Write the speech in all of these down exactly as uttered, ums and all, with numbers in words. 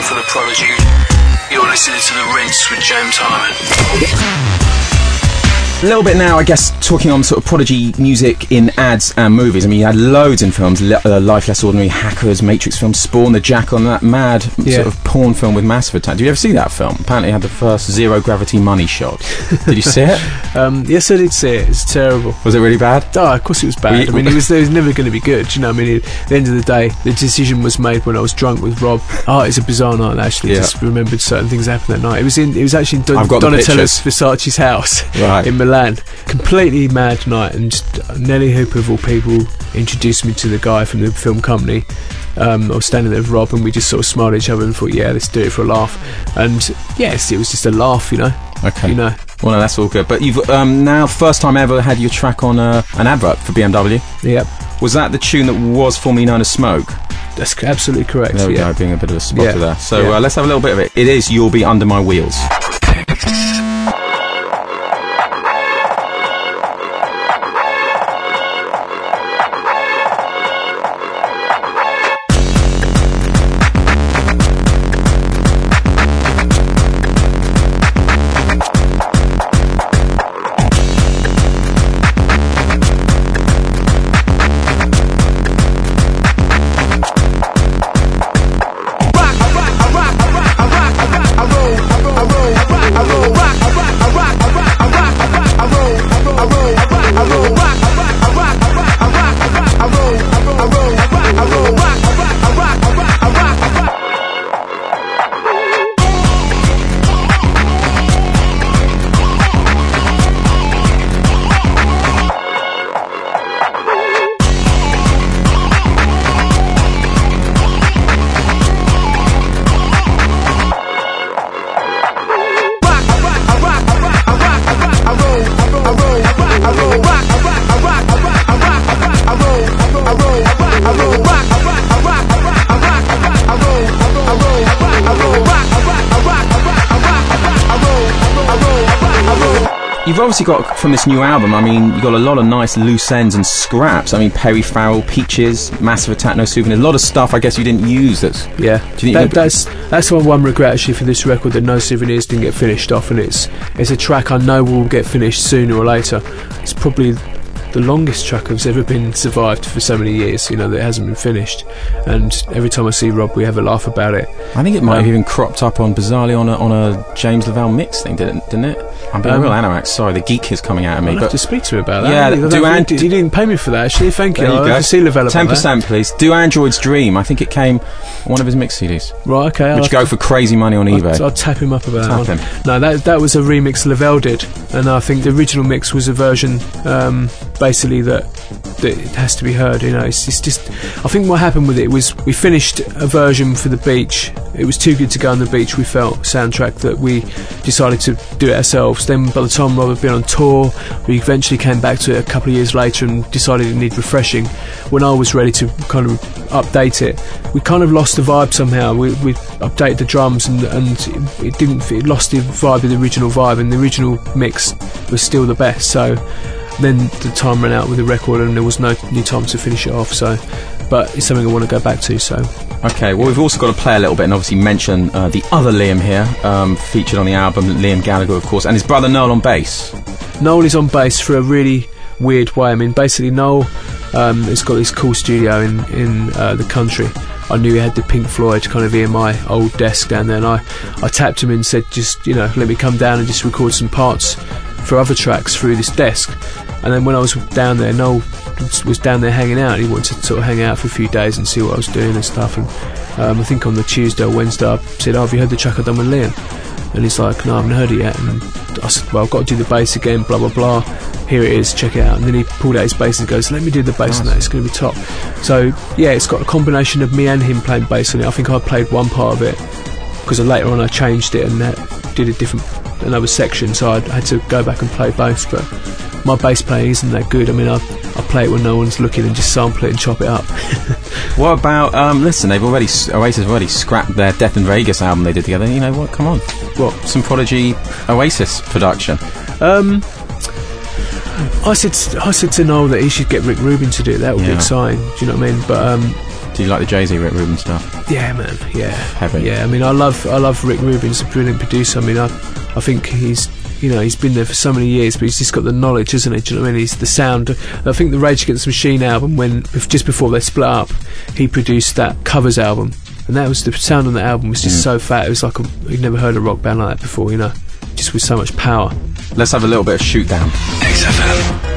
for the Prodigy. You're listening to The Rinse with James Harman. A little bit now, I guess, talking on sort of Prodigy music in ads and movies. I mean, you had loads in films, Le- uh, Life Less Ordinary, Hackers, Matrix films, Spawn, The Jackal, and that mad yeah. sort of porn film with Massive Attack. Did you ever see that film? Apparently it had the first zero-gravity money shot. Did you see it? Um, yes, I did see it. It's terrible. Was it really bad? Oh, of course it was bad. You, I mean, it was, it was never going to be good. You know, I mean, at the end of the day, the decision was made when I was drunk with Rob. Oh, it's a bizarre night, actually. Yeah. Just remembered certain things that happened that night. It was in. It was actually in Don- I've got Donatello's Versace's house right. in Milan. Completely mad night, and just Nelly Hooper of all people introduced me to the guy from the film company. Um, I was standing there with Rob, and we just sort of smiled at each other and thought, yeah, let's do it for a laugh. And yes, it was just a laugh, you know. Okay. You know. Well, no, that's all good. But you've um, now first time ever had your track on uh, an advert for B M W. Yep. Was that the tune that was formerly known as Smoke? That's absolutely correct. There we yeah. go, being a bit of a spotter yeah. there. So yeah. uh, let's have a little bit of it. It is You'll Be Under My Wheels. You've obviously got, from this new album, I mean, you've got a lot of nice loose ends and scraps. I mean, Perry Farrell, Peaches, Massive Attack, No Souvenir, a lot of stuff I guess you didn't use. That's yeah. Do you think that, that's that's one, one regret actually for this record, that No Souvenirs didn't get finished off, and it's it's a track I know will get finished sooner or later. It's probably the longest track that's ever been survived for so many years, you know, that hasn't been finished. And every time I see Rob, we have a laugh about it. I think it might um, have even cropped up on bizarrely on a, on a James Lavelle mix thing, didn't, didn't it? I'm being um, a real anorak. Sorry, the geek is coming out of me. I'll but have to speak to him about that. Yeah, you, do and you, you didn't pay me for that, actually. Thank you. There you I'll go. have to see Lavelle about Ten percent, please. Do Android's Dream. I think it came on one of his mix C Ds. Right. Okay. Which I'll go for crazy money on I'll, eBay. I'll tap him up about tap that one. Him. No, that that was a remix Lavelle did, and I think the original mix was a version, um, basically that. that it has to be heard, you know. It's, it's just, I think what happened with it was we finished a version for the beach. It was too good to go on the beach, we felt, soundtrack, that we decided to do it ourselves. Then by the time Rob had been on tour, we eventually came back to it a couple of years later and decided it needed refreshing. When I was ready to kind of update it, we kind of lost the vibe somehow. We, we updated the drums and, and it didn't, it lost the vibe of the original vibe, and the original mix was still the best. So then the time ran out with the record and there was no new time to finish it off, so but it's something I want to go back to. So okay, well, we've also got to play a little bit and obviously mention uh, the other Liam here, um, featured on the album, Liam Gallagher, of course, and his brother Noel on bass. Noel is on bass for a really weird way. I mean, basically Noel um, has got this cool studio in, in uh, the country. I knew he had the Pink Floyd kind of E M I old desk down there, and I, I tapped him and said, just, you know, let me come down and just record some parts for other tracks through this desk. And then when I was down there, Noel was down there hanging out. He wanted to sort of hang out for a few days and see what I was doing and stuff. And um, I think on the Tuesday or Wednesday I said, oh, have you heard the track I've done with Liam? And he's like, no, I haven't heard it yet. And I said, well, I've got to do the bass again, blah blah blah, here it is, check it out. And then he pulled out his bass and goes, let me do the bass on that, it's going to be top. So yeah, it's got a combination of me and him playing bass on it. I think I played one part of it because later on I changed it and that did a different another section, so I had to go back and play bass. But my bass playing isn't that good. I mean, I I play it when no one's looking and just sample it and chop it up. What about um listen, they've already Oasis have already scrapped their Death in Vegas album they did together. You know what, come on, what, some Prodigy Oasis production? um I said I said to Noel that he should get Rick Rubin to do it. That would yeah. be exciting, do you know what I mean? But um Do you like the Jay-Z Rick Rubin stuff? Yeah, man. Yeah, Heavy. Yeah, I mean, I love I love Rick Rubin. He's a brilliant producer. I mean, I I think he's you know he's been there for so many years, but he's just got the knowledge, isn't he? Do you know what I mean? He's the sound. I think the Rage Against the Machine album, when just before they split up, he produced that covers album, and that was the sound on that album was just mm. so fat. It was like a, you'd never heard a rock band like that before, you know, just with so much power. Let's have a little bit of Shoot Down. X F M.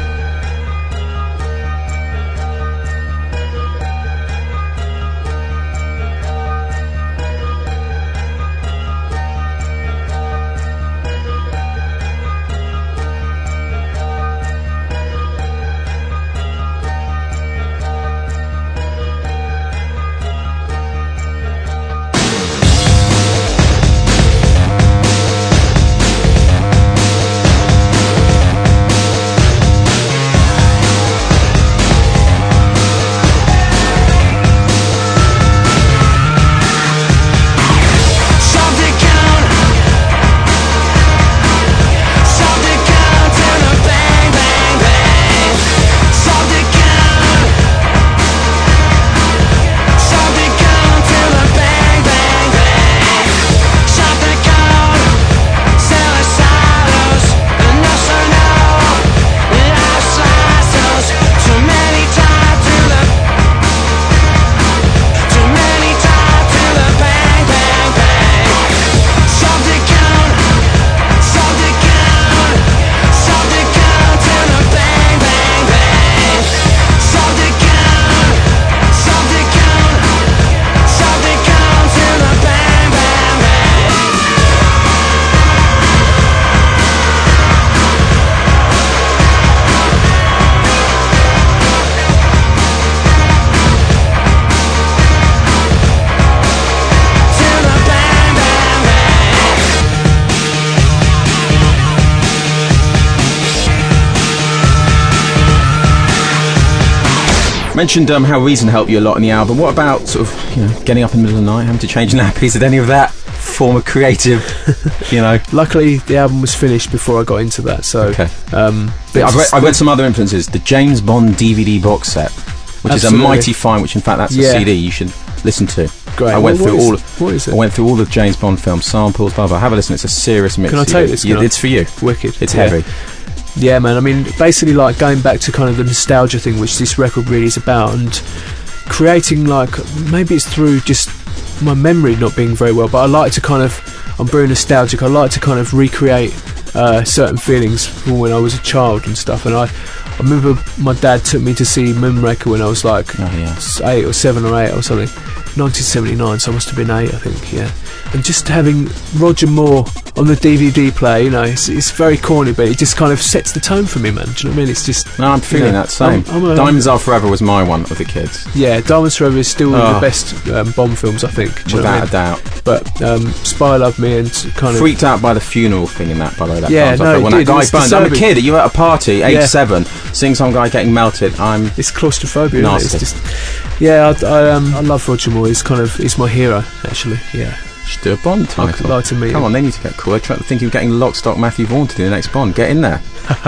Mentioned um, how Reason helped you a lot in the album. What about sort of, you know, getting up in the middle of the night, having to change nappies? Did any of that form of creative, you know? Luckily, the album was finished before I got into that. So, okay. um, but I've, read, I've read some other influences. The James Bond D V D box set, which Absolutely. is a mighty fine. Which, in fact, that's yeah. a C D you should listen to. Great. I went well, through is, all. Of, what is it? I went through all the James Bond film samples. Blah blah. Have a listen. It's a serious mix. Can I take this? Yeah, Can it's I? for you. Wicked. It's yeah. heavy. Yeah, man. I mean, basically, like going back to kind of the nostalgia thing, which this record really is about, and creating, like, maybe it's through just my memory not being very well, but I like to kind of, I'm very nostalgic. I like to kind of recreate uh, certain feelings from when I was a child and stuff. And I, I remember my dad took me to see Moonraker when I was like oh, yeah. eight or seven or eight or something. nineteen seventy-nine, so I must have been eight, I think, yeah. And just having Roger Moore on the D V D player, you know, it's, it's very corny, but it just kind of sets the tone for me, man. Do you know what I mean? It's just... No, I'm feeling you know, that same. I'm, I'm a, Diamonds Are Forever was my one of the kids. Yeah, Diamonds Forever is still one oh. of the best um, Bond films, I think. Do you know Without what I mean? a doubt. But um, Spy Love Me and kind of... Freaked out by the funeral thing in that, by the way. That Yeah, no, when it that did, guy it's burned. I'm a disturbing. kid. You're at a party, age Yeah. seven, seeing some guy getting melted. I'm... It's claustrophobia, Nasty. isn't it? It's just... Yeah, I, I, um, I love Roger Moore. He's kind of... He's my hero, actually, yeah. Should do a Bond I'd title. like to meet Come him. on, they need to get cool. I try to think of getting Lock, Stock, Matthew Vaughan to do the next Bond. Get in there.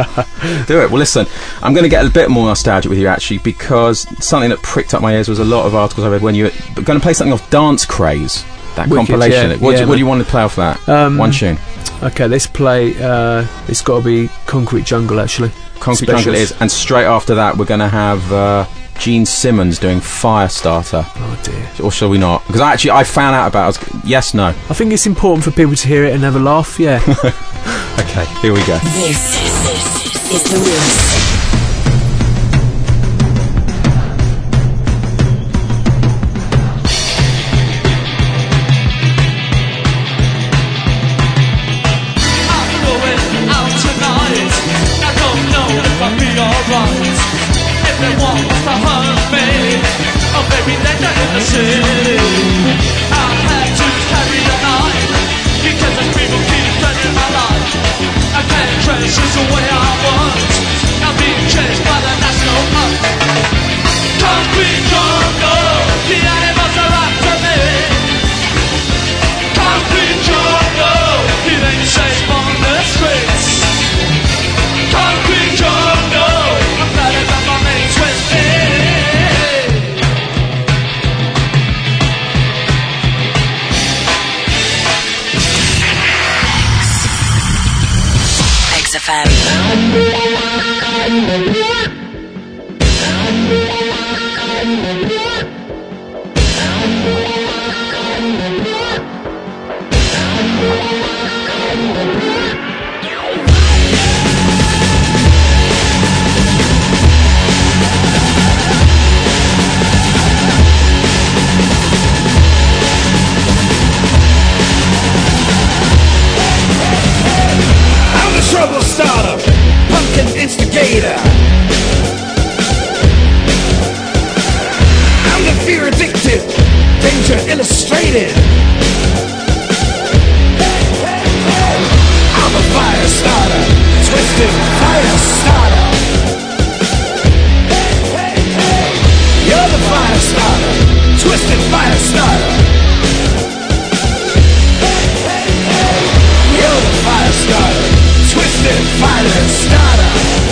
Do it. Well, listen, I'm going to get a bit more nostalgic with you, actually, because something that pricked up my ears was a lot of articles I read when you were going to play something off Dance Craze, that Wicked, compilation. yeah, what, yeah, do, what do you want to play off that? Um, One tune. Okay, let's play... Uh, it's got to be Concrete Jungle, actually. Concrete Specials. Jungle it is. And straight after that, we're going to have uh, Gene Simmons doing Firestarter. Oh, dear. Or shall we not? Because I actually, I found out about it. I was, yes, no. I think it's important for people to hear it and have a laugh, yeah. Okay, here we go. This, this is The Rinse. Treasures the way I was. Now Ribs F M. Trouble starter, pumpkin instigator. I'm the fear addicted, danger illustrated. I'm a fire starter, twisted fire starter. You're the fire starter, twisted fire starter. You're the fire starter, twisted fire starter.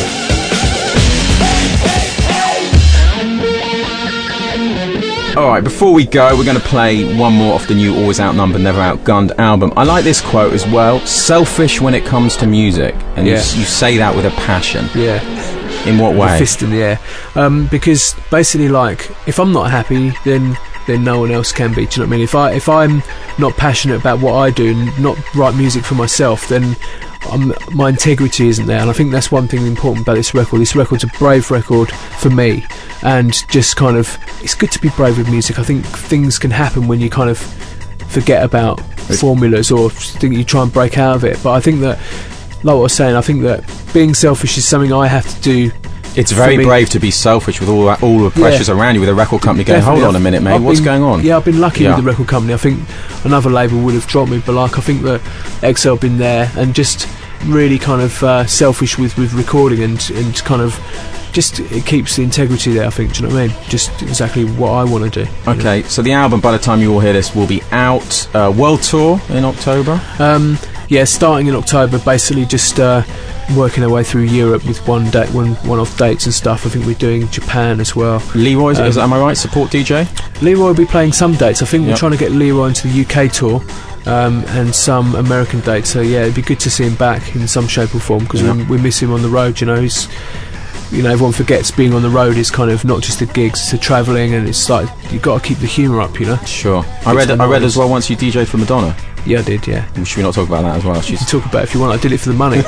Alright, before we go, we're going to play one more off the new Always Outnumbered, Never Outgunned album. I like this quote as well. Selfish when it comes to music. And Yeah. you, you say that with a passion. Yeah. In what way? Fist in the air. Um, because basically, like, if I'm not happy, then then no one else can be. Do you know what I mean? If I if I'm not passionate about what I do and not write music for myself, then I'm, my integrity isn't there. And I think that's one thing important about this record. This record's a brave record for me, and just kind of, it's good to be brave with music. I think things can happen when you kind of forget about formulas or think you try and break out of it. But I think that, like what I was saying, I think that being selfish is something I have to do. It's very me. brave to be selfish with all that, all the pressures Yeah. around you, with a record company going, Definitely. hold on a minute, mate, I've what's been- going on? Yeah, I've been lucky Yeah. with the record company. I think another label would have dropped me, but like I think that X L been there and just really kind of uh, selfish with, with recording and, and kind of just, it keeps the integrity there, I think. Do you know what I mean? Just exactly what I want to do. you Okay, so the album, by the time you all hear this, will be out. Uh, world tour in October. know? Um, yeah, starting in October, basically just uh, working our way through Europe with one date, one one-off dates and stuff. I think we're doing Japan as well. Leroy, is, Um, am I right? Support D J? Leroy will be playing some dates. I think we're Yep. trying to get Leroy into the U K tour. Um, and some American dates, so yeah, it'd be good to see him back in some shape or form, because Yeah. we, we miss him on the road. You know, he's, you know, everyone forgets being on the road is kind of not just the gigs, it's the travelling, and it's like you've got to keep the humour up. You know. Sure. I read. I read as well once you D J'd for Madonna. Yeah, I did. Yeah, Should we not talk about that as well? you She's can talk about it if you want. I did it for the money.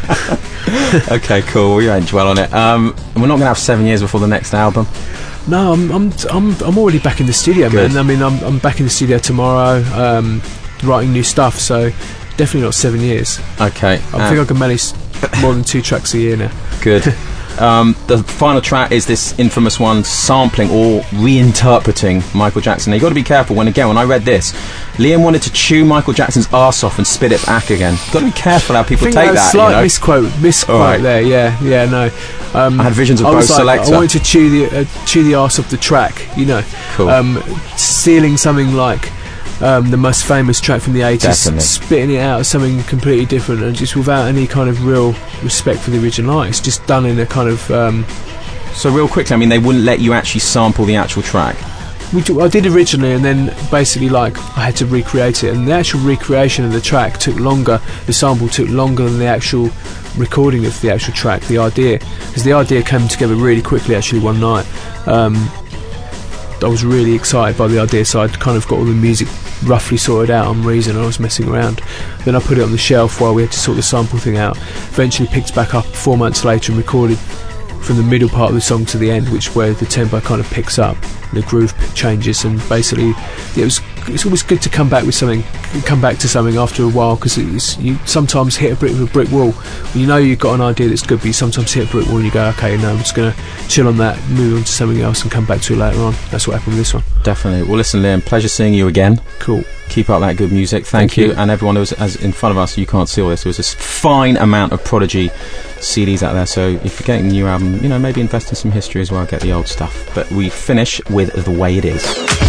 okay, cool. We won't dwell on it. Um, and we're not going to have seven years before the next album. No, I'm, I'm, I'm, I'm already back in the studio, Good. man. I mean, I'm, I'm back in the studio tomorrow, um, writing new stuff. So definitely not seven years. Okay. I uh, think I can manage more than two tracks a year now. Good. Um, the final track is this infamous one, sampling or reinterpreting Michael Jackson. Now, you've got to be careful when, again, when I read this, Liam wanted to chew Michael Jackson's arse off and spit it back again. You've got to be careful how people I think take that was that, slight you know. misquote, misquote Alright. there. Yeah, yeah, no. Um, I had visions of I Bo was like, Selector. I wanted to chew the uh, chew the arse off the track. You know, Cool. um, stealing something like um, the most famous track from the eighties, Definitely. spitting it out as something completely different, and just without any kind of real respect for the original artist, just done in a kind of. Um, So real quickly, I mean, they wouldn't let you actually sample the actual track. We do, I did originally, and then basically like I had to recreate it, and the actual recreation of the track took longer. The sample took longer than the actual recording of the actual track. The idea, because the idea came together really quickly. Actually, one night, um, I was really excited by the idea, so I'd kind of got all the music roughly sorted out on Reason. I was messing around. Then I put it on the shelf while we had to sort the sample thing out. Eventually, picked back up four months later and recorded from the middle part of the song to the end, which where the tempo kind of picks up, the groove p- changes, and basically it was it's always good to come back with something, come back to something after a while, because it's you sometimes hit a brick with a brick wall. When you know you've got an idea that's good, but you sometimes hit a brick wall and you go, okay, no, I'm just going to chill on that, move on to something else, and come back to it later on. That's what happened with this one. Definitely. Well, listen, Liam, pleasure seeing you again. Cool. Keep up that good music. Thank, Thank you. you. And everyone who was as in front of us, you can't see all this. There was this fine amount of Prodigy C Ds out there. So if you're getting the new album, you know, maybe invest in some history as well. Get the old stuff. But we finish with The Way It Is.